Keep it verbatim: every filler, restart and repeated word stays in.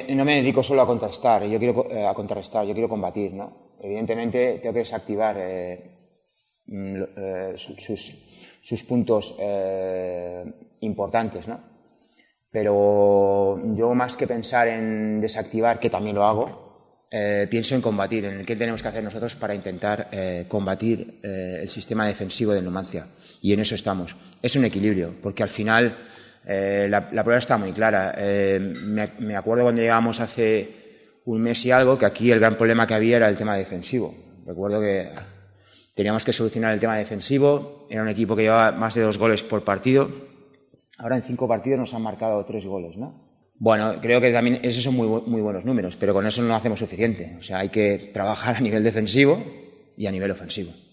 no me dedico solo a contrastar, yo quiero, eh, a contrarrestar, yo quiero combatir, ¿no? Evidentemente tengo que desactivar eh, eh, sus, sus puntos eh, importantes, ¿no? Pero yo, más que pensar en desactivar, que también lo hago, eh, pienso en combatir, en qué tenemos que hacer nosotros para intentar eh, combatir eh, el sistema defensivo del Numancia. Y en eso estamos. Es un equilibrio, porque al final eh, la, la prueba está muy clara. Eh, me, me acuerdo cuando llegamos hace un mes y algo, que aquí el gran problema que había era el tema defensivo. Recuerdo que teníamos que solucionar el tema defensivo, era un equipo que llevaba más de dos goles por partido. Ahora en cinco partidos nos han marcado tres goles, ¿no? Bueno, creo que también esos son muy, muy buenos números, pero con eso no hacemos suficiente. O sea, hay que trabajar a nivel defensivo y a nivel ofensivo.